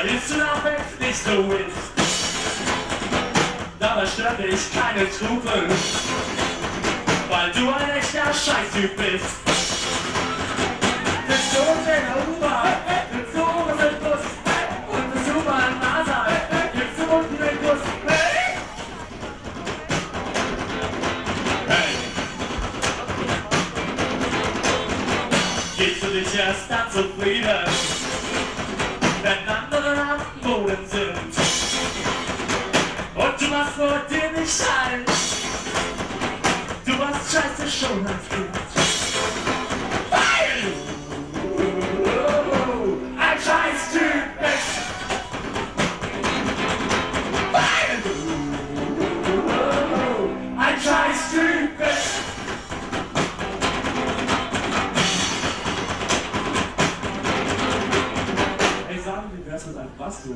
verlierst du damit nicht so willst. Dabei stört dich keine Trubel, weil du ein echter Scheißtyp bist. Bist du in der U-Bahn, bist du oben im Bus und bist du beim NASA, gibst du unten den Kuss. Hey! Hey! Gibst du dich erst dann zufrieden, wenn andere am Boden sind? Und du machst vor dir nicht ein, du warst scheiße schon als Kind. Weil du ein Scheißtyp bist. Weil du ein Scheißtyp bist. Ey, sagen, wie wär's mit einem Bass-Solo?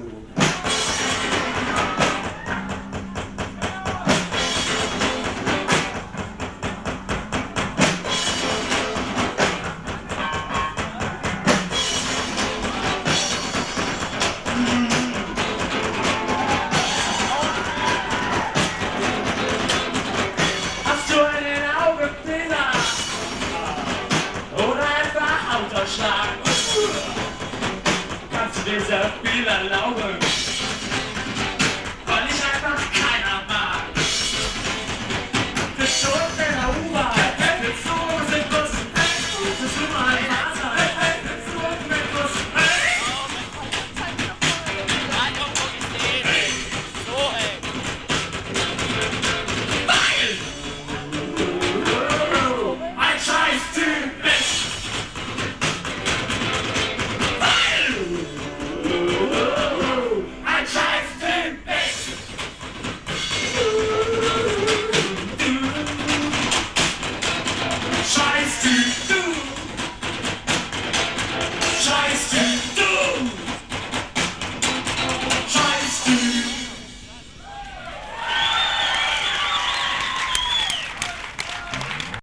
Hast du einen Augenfehler oder etwa Hautausschlag? Kannst du dir sehr viel erlauben?